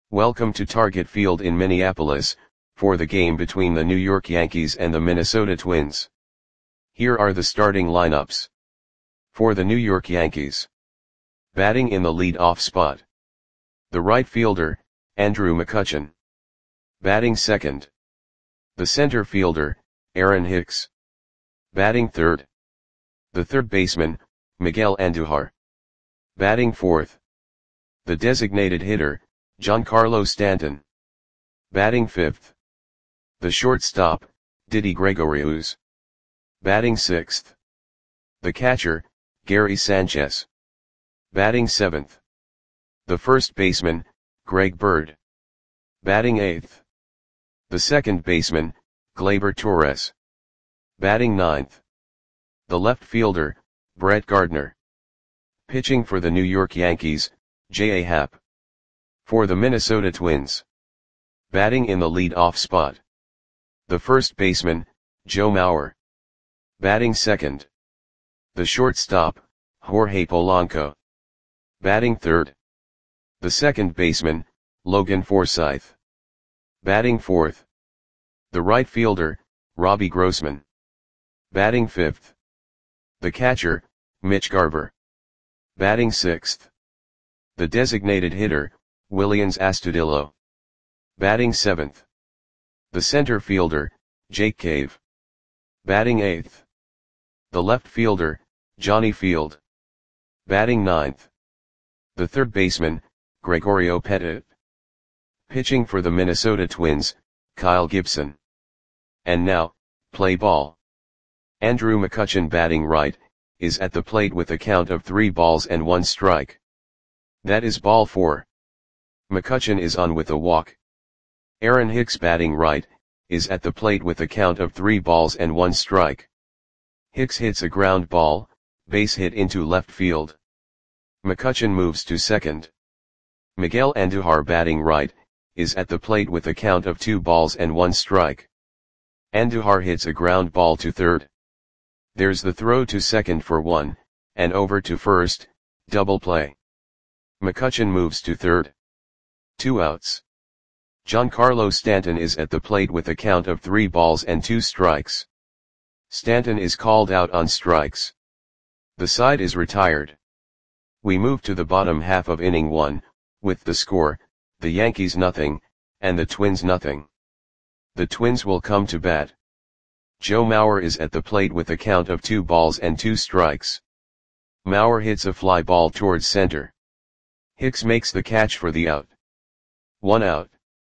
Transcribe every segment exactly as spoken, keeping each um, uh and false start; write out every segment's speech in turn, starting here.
Welcome to Target Field in Minneapolis, for the game between the New York Yankees and the Minnesota Twins. Here are the starting lineups. For the New York Yankees. Batting in the lead-off spot. The right fielder, Andrew McCutchen. Batting second. The center fielder, Aaron Hicks. Batting third. The third baseman, Miguel Andujar. Batting fourth. The designated hitter, Giancarlo Stanton. Batting fifth. The shortstop, Didi Gregorius. Batting sixth. The catcher, Gary Sanchez. Batting seventh. The first baseman, Greg Bird. Batting eighth. The second baseman, Gleyber Torres. Batting ninth. The left fielder, Brett Gardner. Pitching for the New York Yankees, J A. Happ. For the Minnesota Twins. Batting in the lead-off spot. The first baseman, Joe Mauer. Batting second. The shortstop, Jorge Polanco. Batting third. The second baseman, Logan Forsythe. Batting fourth. The right fielder, Robbie Grossman. Batting fifth. The catcher, Mitch Garver. Batting sixth. The designated hitter, Willians Astudillo. Batting seventh. The center fielder, Jake Cave. Batting eighth. The left fielder, Johnny Field. Batting ninth. The third baseman, Gregorio Petit. Pitching for the Minnesota Twins, Kyle Gibson. And now, play ball. Andrew McCutchen, batting right, is at the plate with a count of three balls and one strike. That is ball four. McCutchen is on with a walk. Aaron Hicks, batting right, is at the plate with a count of three balls and one strike. Hicks hits a ground ball, base hit into left field. McCutchen moves to second. Miguel Andujar, batting right, is at the plate with a count of two balls and one strike. Andujar hits a ground ball to third. There's the throw to second for one, and over to first, double play. McCutchen moves to third. Two outs. Giancarlo Stanton is at the plate with a count of three balls and two strikes. Stanton is called out on strikes. The side is retired. We move to the bottom half of inning one, with the score, the Yankees nothing, and the Twins nothing. The Twins will come to bat. Joe Mauer is at the plate with a count of two balls and two strikes. Mauer hits a fly ball towards center. Hicks makes the catch for the out. One out.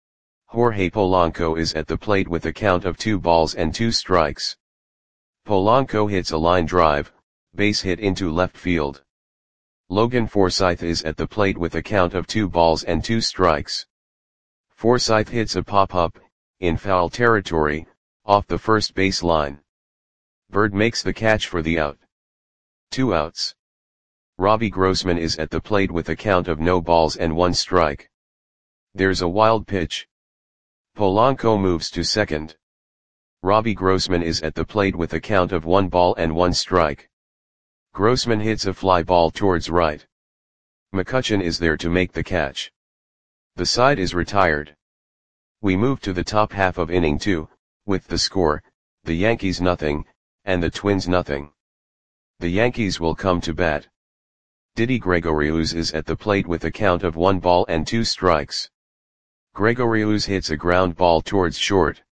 Jorge Polanco is at the plate with a count of two balls and two strikes. Polanco hits a line drive, base hit into left field. Logan Forsythe is at the plate with a count of two balls and two strikes. Forsythe hits a pop-up, in foul territory, off the first base line. Bird makes the catch for the out. Two outs. Robbie Grossman is at the plate with a count of no balls and one strike. There's a wild pitch. Polanco moves to second. Robbie Grossman is at the plate with a count of one ball and one strike. Grossman hits a fly ball towards right. McCutchen is there to make the catch. The side is retired. We move to the top half of inning two, with the score, the Yankees nothing, and the Twins nothing. The Yankees will come to bat. Didi Gregorius is at the plate with a count of one ball and two strikes. Gregorius hits a ground ball towards short.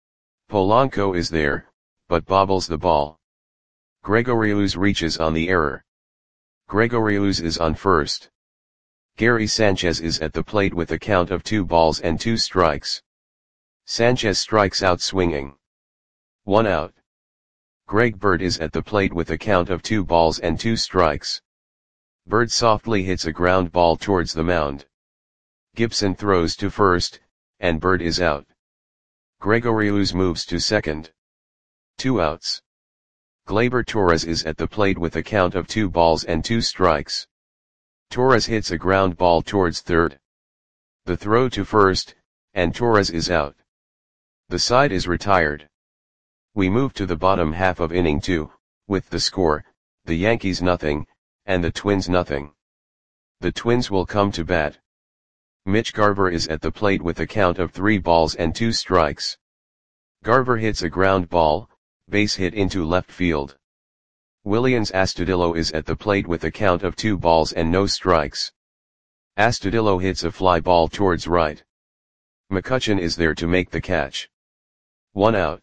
Polanco is there, but bobbles the ball. Gregorius reaches on the error. Gregorius is on first. Gary Sanchez is at the plate with a count of two balls and two strikes. Sanchez strikes out swinging. One out. Greg Bird is at the plate with a count of two balls and two strikes. Bird softly hits a ground ball towards the mound. Gibson throws to first, and Bird is out. Gregorius moves to second. Two outs. Gleyber Torres is at the plate with a count of two balls and two strikes. Torres hits a ground ball towards third. The throw to first, and Torres is out. The side is retired. We move to the bottom half of inning two, with the score, the Yankees nothing, and the Twins nothing. The Twins will come to bat. Mitch Garver is at the plate with a count of three balls and two strikes. Garver hits a ground ball, base hit into left field. Willians Astudillo is at the plate with a count of two balls and no strikes. Astudillo hits a fly ball towards right. McCutchen is there to make the catch. One out.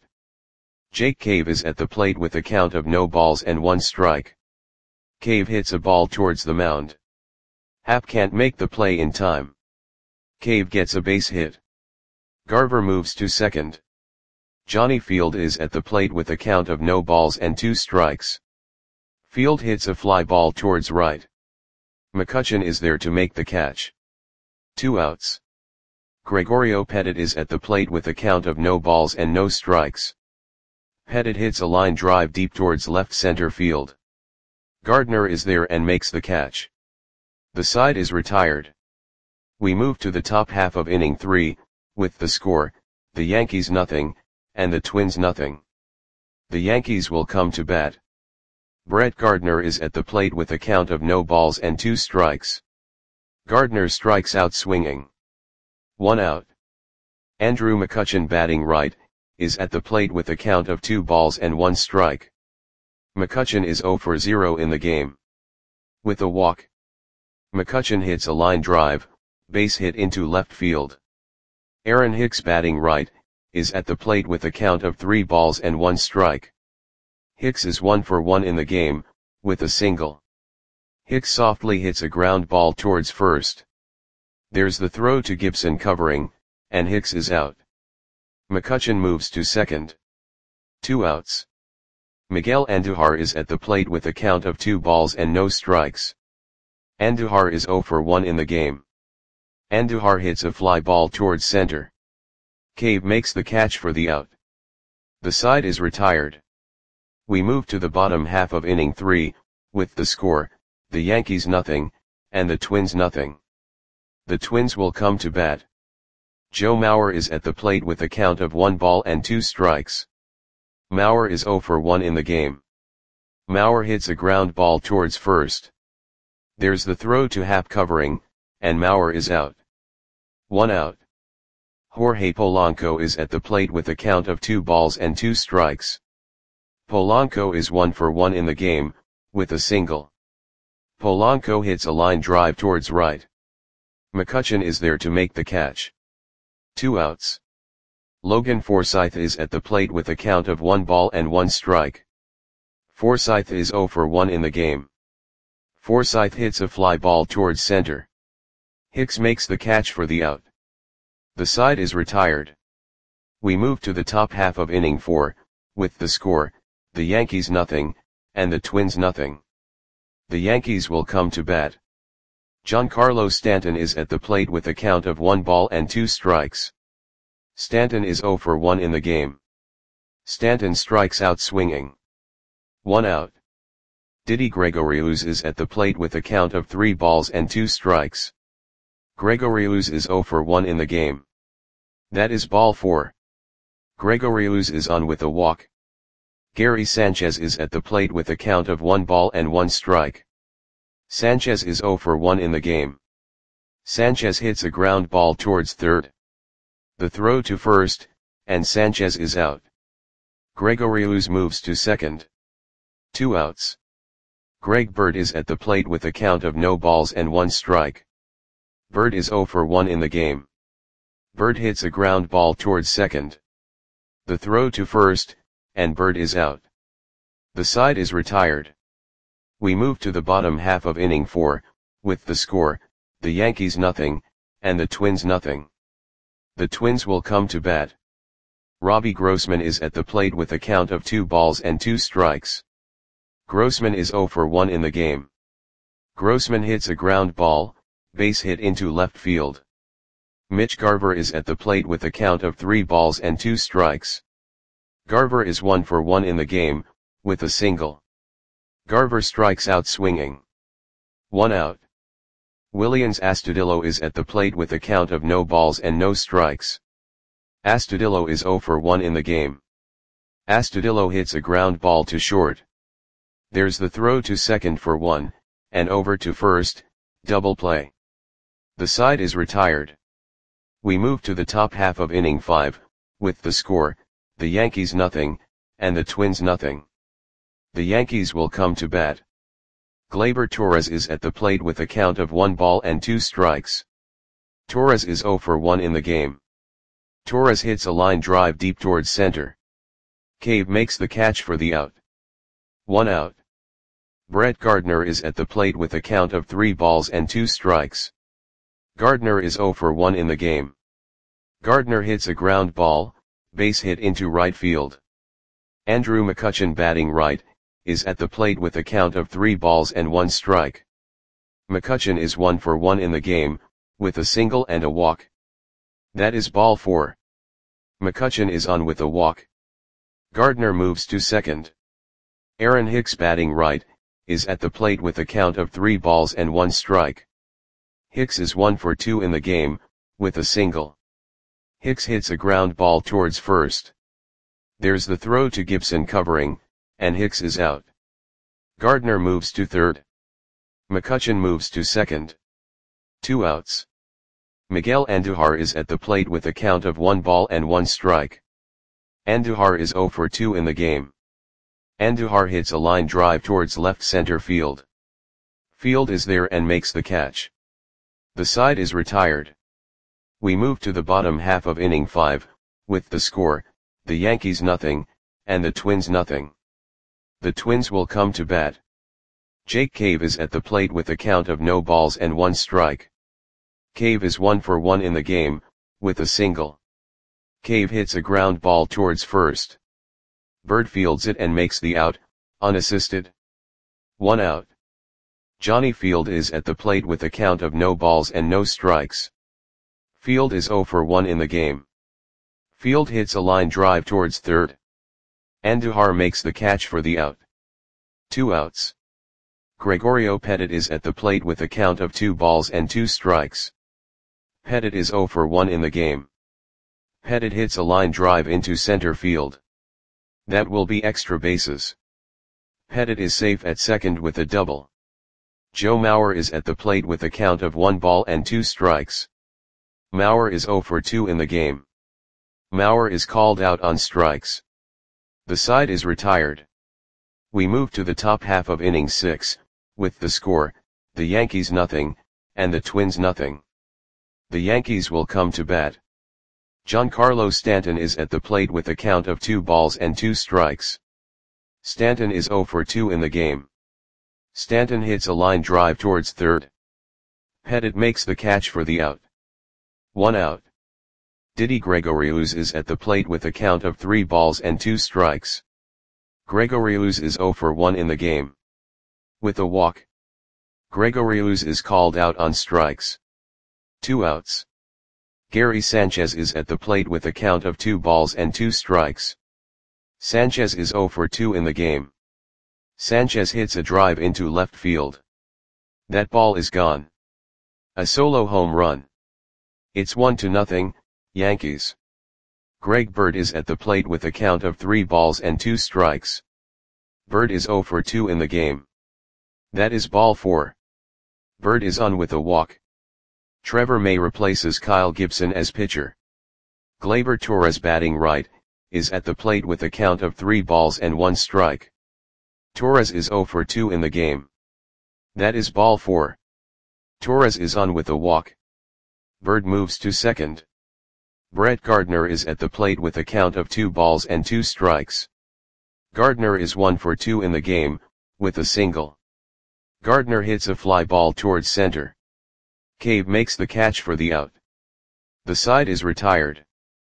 Jake Cave is at the plate with a count of no balls and one strike. Cave hits a ball towards the mound. Happ can't make the play in time. Cave gets a base hit. Garver moves to second. Johnny Field is at the plate with a count of no balls and two strikes. Field hits a fly ball towards right. McCutchen is there to make the catch. Two outs. Gregorio Petit is at the plate with a count of no balls and no strikes. Petit hits a line drive deep towards left center field. Gardner is there and makes the catch. The side is retired. We move to the top half of inning three, with the score, the Yankees nothing, and the Twins nothing. The Yankees will come to bat. Brett Gardner is at the plate with a count of no balls and two strikes. Gardner strikes out swinging. One out. Andrew McCutchen, batting right, is at the plate with a count of two balls and one strike. McCutchen is zero for zero in the game. With a walk. McCutchen hits a line drive, base hit into left field. Aaron Hicks, batting right, is at the plate with a count of three balls and one strike. Hicks is one for one in the game, with a single. Hicks softly hits a ground ball towards first. There's the throw to Gibson covering, and Hicks is out. McCutchen moves to second. Two outs. Miguel Andujar is at the plate with a count of two balls and no strikes. Andujar is zero for one in the game. Andujar hits a fly ball towards center. Cave makes the catch for the out. The side is retired. We move to the bottom half of inning three, with the score, the Yankees nothing, and the Twins nothing. The Twins will come to bat. Joe Mauer is at the plate with a count of one ball and two strikes. Mauer is zero for one in the game. Mauer hits a ground ball towards first. There's the throw to Happ covering, and Mauer is out. One out. Jorge Polanco is at the plate with a count of two balls and two strikes. Polanco is one for one in the game, with a single. Polanco hits a line drive towards right. McCutchen is there to make the catch. Two outs. Logan Forsythe is at the plate with a count of one ball and one strike. Forsythe is zero for one in the game. Forsythe hits a fly ball towards center. Hicks makes the catch for the out. The side is retired. We move to the top half of inning four, with the score, the Yankees nothing, and the Twins nothing. The Yankees will come to bat. Giancarlo Stanton is at the plate with a count of one ball and two strikes. Stanton is zero for one in the game. Stanton strikes out swinging. One out. Didi Gregorius is at the plate with a count of three balls and two strikes. Gregorius is zero for one in the game. That is ball four. Gregorius is on with a walk. Gary Sanchez is at the plate with a count of one ball and one strike. Sanchez is zero for one in the game. Sanchez hits a ground ball towards third. The throw to first, and Sanchez is out. Gregorius moves to second. Two outs. Greg Bird is at the plate with a count of no balls and one strike. Bird is zero for one in the game. Bird hits a ground ball towards second. The throw to first, and Bird is out. The side is retired. We move to the bottom half of inning four, with the score, the Yankees nothing, and the Twins nothing. The Twins will come to bat. Robbie Grossman is at the plate with a count of two balls and two strikes. Grossman is zero for one in the game. Grossman hits a ground ball, base hit into left field. Mitch Garver is at the plate with a count of three balls and two strikes. Garver is one for one in the game, with a single. Garver strikes out swinging. One out. Willians Astudillo is at the plate with a count of no balls and no strikes. Astudillo is zero for one in the game. Astudillo hits a ground ball to short. There's the throw to second for one, and over to first, double play. The side is retired. We move to the top half of inning five, with the score, the Yankees nothing, and the Twins nothing. The Yankees will come to bat. Gleyber Torres is at the plate with a count of one ball and two strikes. Torres is zero for one in the game. Torres hits a line drive deep towards center. Cave makes the catch for the out. One out. Brett Gardner is at the plate with a count of three balls and two strikes. Gardner is zero for one in the game. Gardner hits a ground ball, base hit into right field. Andrew McCutchen, batting right, is at the plate with a count of three balls and one strike. McCutchen is one for one in the game, with a single and a walk. That is ball four. McCutchen is on with a walk. Gardner moves to second. Aaron Hicks, batting right, is at the plate with a count of three balls and one strike. Hicks is one for two in the game, with a single. Hicks hits a ground ball towards first. There's the throw to Gibson covering, and Hicks is out. Gardner moves to third. McCutchen moves to second. Two outs. Miguel Andujar is at the plate with a count of one ball and one strike. Andujar is zero for two in the game. Andujar hits a line drive towards left center field. Field is there and makes the catch. The side is retired. We move to the bottom half of inning five, with the score, the Yankees nothing, and the Twins nothing. The Twins will come to bat. Jake Cave is at the plate with a count of no balls and one strike. Cave is one for one in the game, with a single. Cave hits a ground ball towards first. Bird fields it and makes the out, unassisted. One out. Johnny Field is at the plate with a count of no balls and no strikes. Field is zero for one in the game. Field hits a line drive towards third. Andujar makes the catch for the out. Two outs. Gregorio Petit is at the plate with a count of two balls and two strikes. Petit is zero for one in the game. Petit hits a line drive into center field. That will be extra bases. Petit is safe at second with a double. Joe Mauer is at the plate with a count of one ball and two strikes. Mauer is zero for two in the game. Mauer is called out on strikes. The side is retired. We move to the top half of inning six, with the score, the Yankees nothing, and the Twins nothing. The Yankees will come to bat. Giancarlo Stanton is at the plate with a count of two balls and two strikes. Stanton is zero for two in the game. Stanton hits a line drive towards third. Petit makes the catch for the out. One out. Didi Gregorius is at the plate with a count of three balls and two strikes. Gregorius is zero for one in the game. With a walk. Gregorius is called out on strikes. Two outs. Gary Sanchez is at the plate with a count of two balls and two strikes. Sanchez is zero for two in the game. Sanchez hits a drive into left field. That ball is gone. A solo home run. It's one to nothing, Yankees. Greg Bird is at the plate with a count of three balls and two strikes. Bird is zero for two in the game. That is ball four. Bird is on with a walk. Trevor May replaces Kyle Gibson as pitcher. Gleyber Torres, batting right, is at the plate with a count of three balls and one strike. Torres is zero for two in the game. That is ball four. Torres is on with a walk. Bird moves to second. Brett Gardner is at the plate with a count of two balls and two strikes. Gardner is one for two in the game, with a single. Gardner hits a fly ball towards center. Cave makes the catch for the out. The side is retired.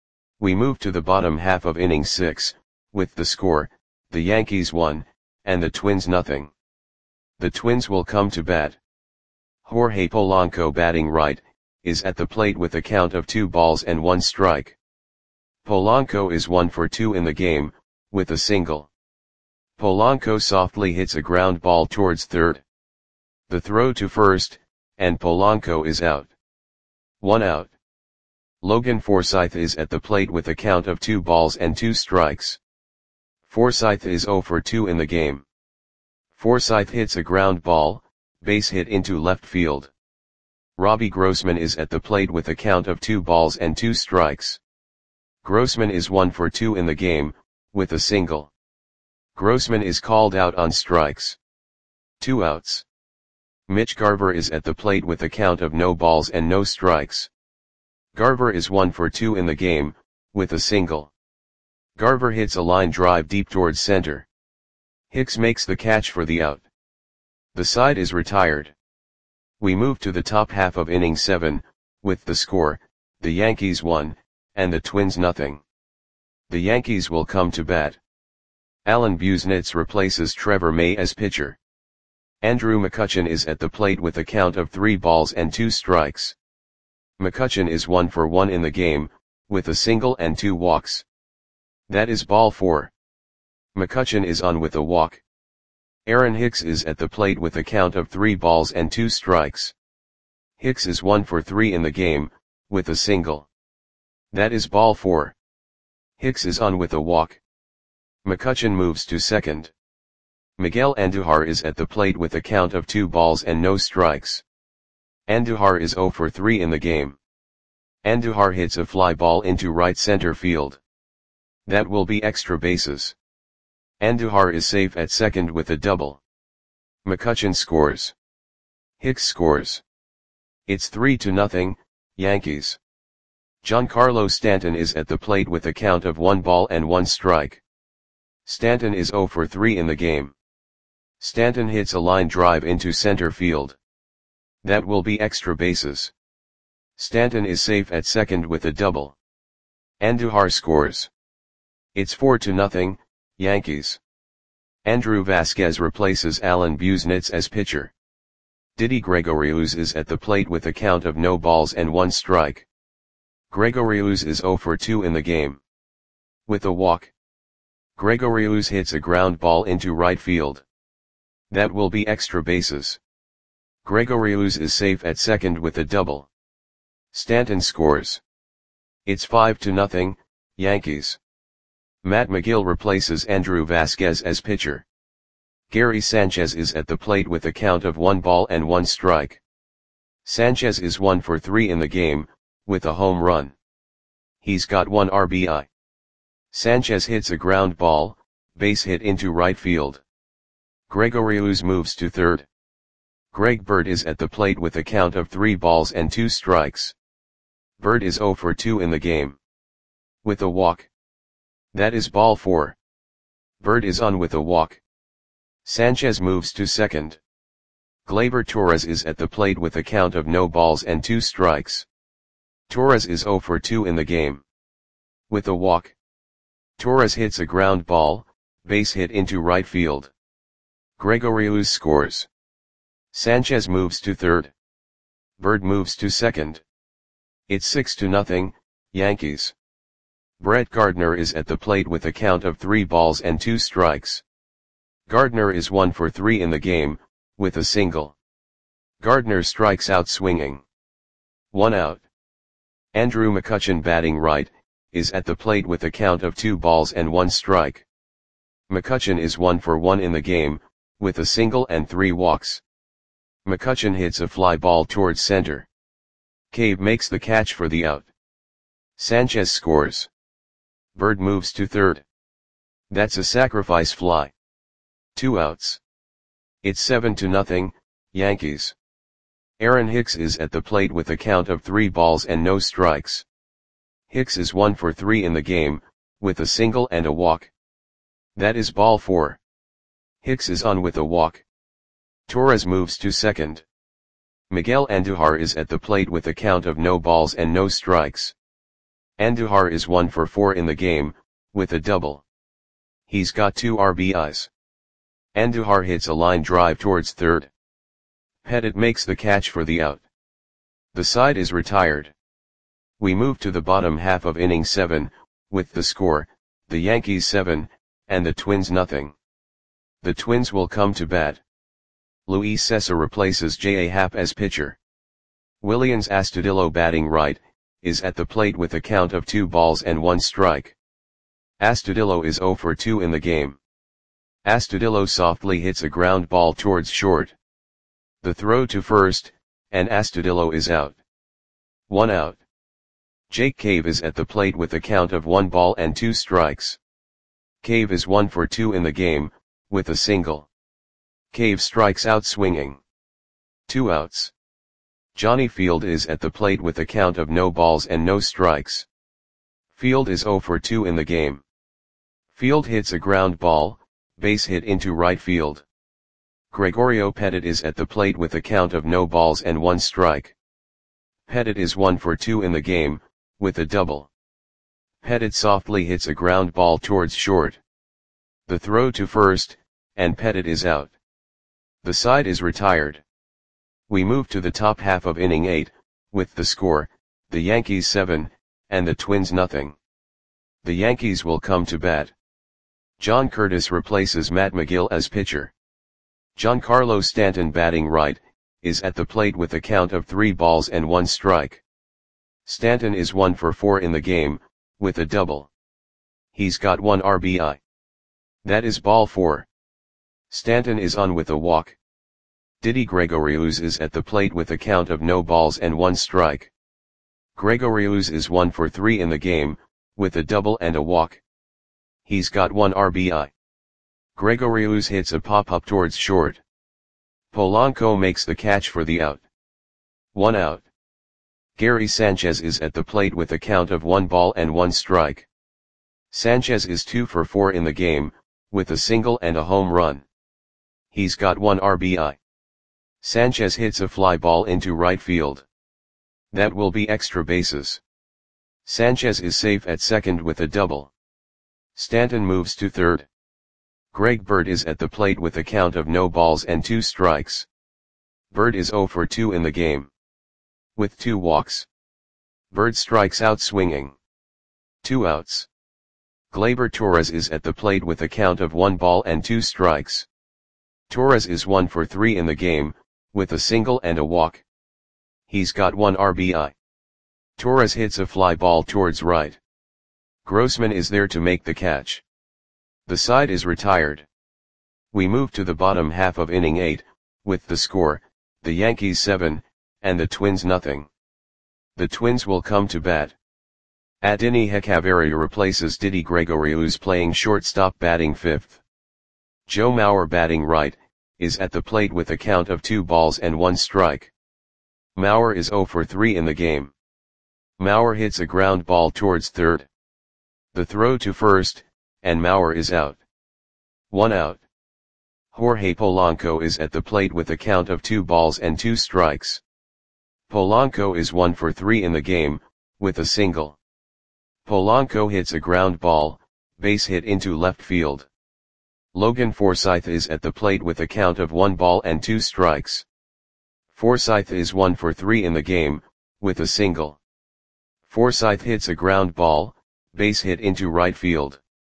We move to the bottom half of inning six, with the score, the Yankees one, and the Twins nothing. The Twins will come to bat. Jorge Polanco, batting right, is at the plate with a count of two balls and one strike. Polanco is one for two in the game, with a single. Polanco softly hits a ground ball towards third. The throw to first, and Polanco is out. One out. Logan Forsythe is at the plate with a count of two balls and two strikes. Forsythe is zero for two in the game. Forsythe hits a ground ball, base hit into left field. Robbie Grossman is at the plate with a count of two balls and two strikes. Grossman is one for two in the game, with a single. Grossman is called out on strikes. Two outs. Mitch Garver is at the plate with a count of no balls and no strikes. Garver is one for two in the game, with a single. Garver hits a line drive deep towards center. Hicks makes the catch for the out. The side is retired. We move to the top half of inning seven, with the score, the Yankees one, and the Twins nothing. The Yankees will come to bat. Alan Busenitz replaces Trevor May as pitcher. Andrew McCutchen is at the plate with a count of three balls and two strikes. McCutchen is one for one in the game, with a single and two walks. That is ball four. McCutchen is on with a walk. Aaron Hicks is at the plate with a count of three balls and two strikes. Hicks is one for three in the game, with a single. That is ball four. Hicks is on with a walk. McCutchen moves to second. Miguel Andujar is at the plate with a count of two balls and no strikes. Andujar is zero for three in the game. Andujar hits a fly ball into right center field. That will be extra bases. Andujar is safe at second with a double. McCutchen scores. Hicks scores. It's three to nothing, Yankees. Giancarlo Stanton is at the plate with a count of one ball and one strike. Stanton is zero for three in the game. Stanton hits a line drive into center field. That will be extra bases. Stanton is safe at second with a double. Andujar scores. It's four to nothing, Yankees. Andrew Vasquez replaces Alan Busenitz as pitcher. Didi Gregorius is at the plate with a count of no balls and one strike. Gregorius is zero for two in the game. With a walk. Gregorius hits a ground ball into right field. That will be extra bases. Gregorius is safe at second with a double. Stanton scores. It's five to nothing, Yankees. Matt McGill replaces Andrew Vasquez as pitcher. Gary Sanchez is at the plate with a count of one ball and one strike. Sanchez is one for three in the game, with a home run. He's got one R B I. Sanchez hits a ground ball, base hit into right field. Gregorius moves to third. Greg Bird is at the plate with a count of three balls and two strikes. Bird is zero for two in the game. With a walk. That is ball four. Bird is on with a walk. Sanchez moves to second. Gleyber Torres is at the plate with a count of no balls and two strikes. Torres is zero for two in the game. With a walk. Torres hits a ground ball, base hit into right field. Gregorius scores. Sanchez moves to third. Bird moves to second. It's six to nothing, Yankees. Brett Gardner is at the plate with a count of three balls and two strikes. Gardner is one for three in the game, with a single. Gardner strikes out swinging. One out. Andrew McCutchen, batting right, is at the plate with a count of two balls and one strike. McCutchen is one for one in the game, with a single and three walks. McCutchen hits a fly ball towards center. Cave makes the catch for the out. Sanchez scores. Bird moves to third. That's a sacrifice fly. Two outs. It's seven to nothing, Yankees. Aaron Hicks is at the plate with a count of three balls and no strikes. Hicks is one for three in the game, with a single and a walk. That is ball four. Hicks is on with a walk. Torres moves to second. Miguel Andujar is at the plate with a count of no balls and no strikes. Andujar is one for four in the game, with a double. He's got two R B Is. Andujar hits a line drive towards third. Pettit makes the catch for the out. The side is retired. We move to the bottom half of inning seven, with the score, the Yankees seven, and the Twins nothing. The Twins will come to bat. Luis Cessa replaces J A. Happ as pitcher. Willians Astudillo, batting right, is at the plate with a count of two balls and one strike. Astudillo is zero for two in the game. Astudillo softly hits a ground ball towards short. The throw to first, and Astudillo is out. One out. Jake Cave is at the plate with a count of one ball and two strikes. Cave is one for two in the game, with a single. Cave strikes out swinging. Two outs. Johnny Field is at the plate with a count of no balls and no strikes. Field is zero for two in the game. Field hits a ground ball, base hit into right field. Gregorio Petit is at the plate with a count of no balls and one strike. Petit is one for two in the game, with a double. Petit softly hits a ground ball towards short. The throw to first, and Petit is out. The side is retired. We move to the top half of inning eight, with the score, the Yankees seven, and the Twins nothing. The Yankees will come to bat. John Curtis replaces Matt McGill as pitcher. Giancarlo Stanton, batting right, is at the plate with a count of three balls and one strike. Stanton is one for four in the game, with a double. He's got one R B I. That is ball four. Stanton is on with a walk. Didi Gregorius is at the plate with a count of no balls and one strike. Gregorius is one for three in the game, with a double and a walk. He's got one R B I. Gregorius hits a pop-up towards short. Polanco makes the catch for the out. One out. Gary Sanchez is at the plate with a count of one ball and one strike. Sanchez is two for four in the game, with a single and a home run. He's got one R B I. Sanchez hits a fly ball into right field. That will be extra bases. Sanchez is safe at second with a double. Stanton moves to third. Greg Bird is at the plate with a count of no balls and two strikes. Bird is zero for two in the game. With two walks. Bird strikes out swinging. Two outs. Gleyber Torres is at the plate with a count of one ball and two strikes. Torres is one for three in the game, with a single and a walk. He's got one R B I. Torres hits a fly ball towards right. Grossman is there to make the catch. The side is retired. We move to the bottom half of inning eight, with the score, the Yankees seven, and the Twins nothing. The Twins will come to bat. Adeiny Hechavarria replaces Didi Gregorius, playing shortstop, batting fifth. Joe Mauer, batting right, is at the plate with a count of two balls and one strike. Mauer is zero for three in the game. Mauer hits a ground ball towards third. The throw to first, and Mauer is out. One out. Jorge Polanco is at the plate with a count of two balls and two strikes. Polanco is one for three in the game, with a single. Polanco hits a ground ball, base hit into left field. Logan Forsythe is at the plate with a count of one ball and two strikes. Forsythe is one for three in the game, with a single. Forsythe hits a ground ball, base hit into right field.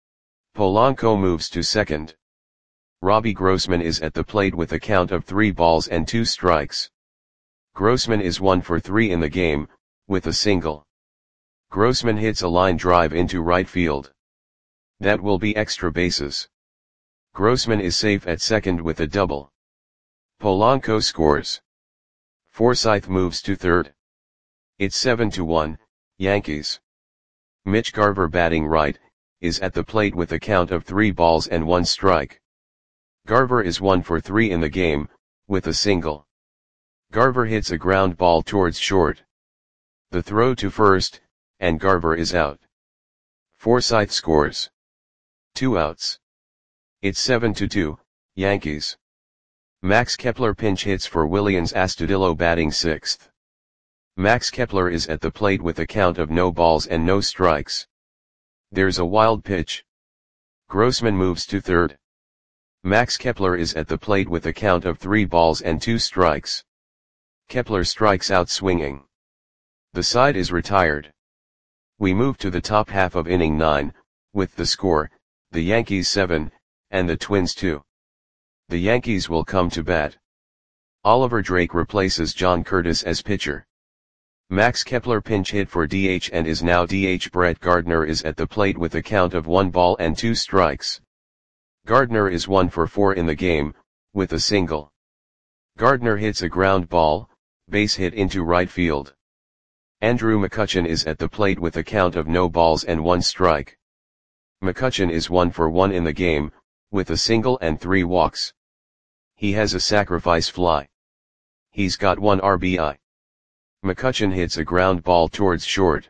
Polanco moves to second. Robbie Grossman is at the plate with a count of three balls and two strikes. Grossman is one for three in the game, with a single. Grossman hits a line drive into right field. That will be extra bases. Grossman is safe at second with a double. Polanco scores. Forsythe moves to third. It's seven to one, Yankees. Mitch Garver, batting right, is at the plate with a count of three balls and one strike. Garver is one for three in the game, with a single. Garver hits a ground ball towards short. The throw to first, and Garver is out. Forsythe scores. Two outs. It's seven to two, Yankees. Max Kepler pinch hits for Willians Astudillo, batting sixth. Max Kepler is at the plate with a count of no balls and no strikes. There's a wild pitch. Grossman moves to third. Max Kepler is at the plate with a count of three balls and two strikes. Kepler strikes out swinging. The side is retired. We move to the top half of inning nine, with the score, the Yankees seven, and the Twins two. The Yankees will come to bat. Oliver Drake replaces John Curtis as pitcher. Max Kepler pinch hit for D H and is now D H. Brett Gardner is at the plate with a count of one ball and two strikes. Gardner is one for four in the game, with a single. Gardner hits a ground ball, base hit into right field. Andrew McCutchen is at the plate with a count of no balls and one strike. McCutchen is one for one in the game, with a single and three walks. He has a sacrifice fly. He's got one R B I. McCutchen hits a ground ball towards short.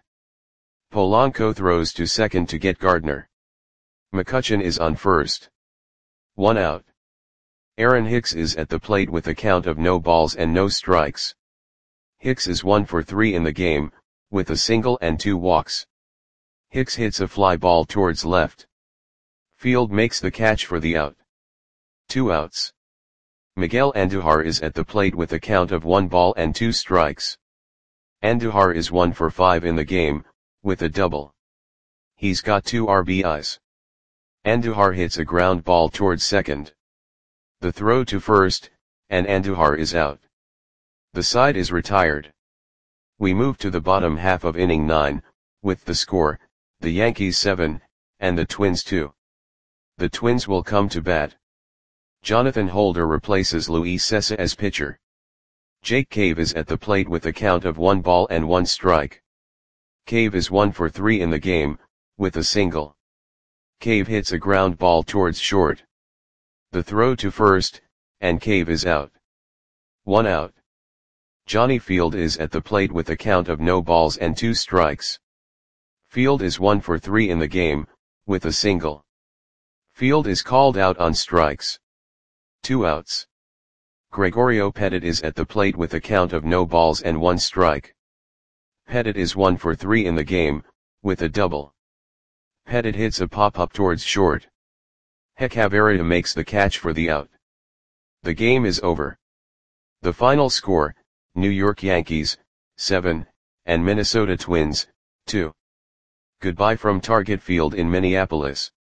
Polanco throws to second to get Gardner. McCutchen is on first. One out. Aaron Hicks is at the plate with a count of no balls and no strikes. Hicks is one for three in the game, with a single and two walks. Hicks hits a fly ball towards left. Field makes the catch for the out. Two outs. Miguel Andujar is at the plate with a count of one ball and two strikes. Andujar is one for five in the game, with a double. He's got two R B Is. Andujar hits a ground ball towards second. The throw to first, and Andujar is out. The side is retired. We move to the bottom half of inning nine, with the score, the Yankees seven, and the Twins two. The Twins will come to bat. Jonathan Holder replaces Luis Cessa as pitcher. Jake Cave is at the plate with a count of one ball and one strike. Cave is one for three in the game, with a single. Cave hits a ground ball towards short. The throw to first, and Cave is out. One out. Johnny Field is at the plate with a count of no balls and two strikes. Field is one for three in the game, with a single. Field is called out on strikes. Two outs. Gregorio Petit is at the plate with a count of no balls and one strike. Petit is one for three in the game, with a double. Petit hits a pop-up towards short. Hechavarria makes the catch for the out. The game is over. The final score, New York Yankees, seven, and Minnesota Twins, two. Goodbye from Target Field in Minneapolis.